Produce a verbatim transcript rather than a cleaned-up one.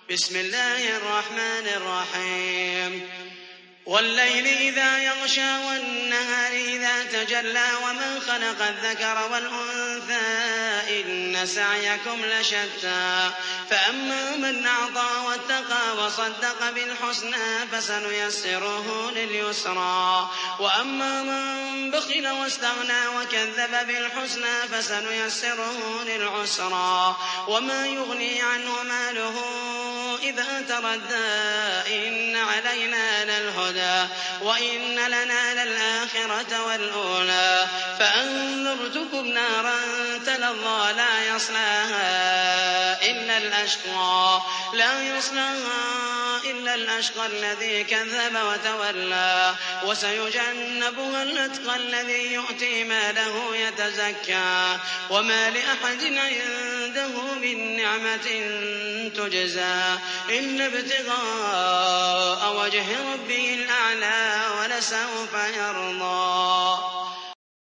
بسم الله الرحمن الرحيم والليل إذا يغشى والنهار إذا تجلى وما خلق الذكر والأنثى إن سعيكم لشتى فأما من أعطى واتقى وصدق بالحسنى فسنيسره لليسرى وأما من بخل واستغنى وكذب بالحسنى فسنيسره للعسرى وما يغني عنه ماله إذا تردى إن علينا للهدى وإن لنا للآخرة والأولى فأنذرتكم نارا تلظى لا يصلاها إلا الأشقى لا يصلاها إلا الأشقى الذي كذب وتولى وسيجنبها الأتقى الذي يؤتي ماله يتزكى وما لأحد عنده من نعمة تجزى إلا ابتغاء وجه ربه الأعلى ولسوف يرضى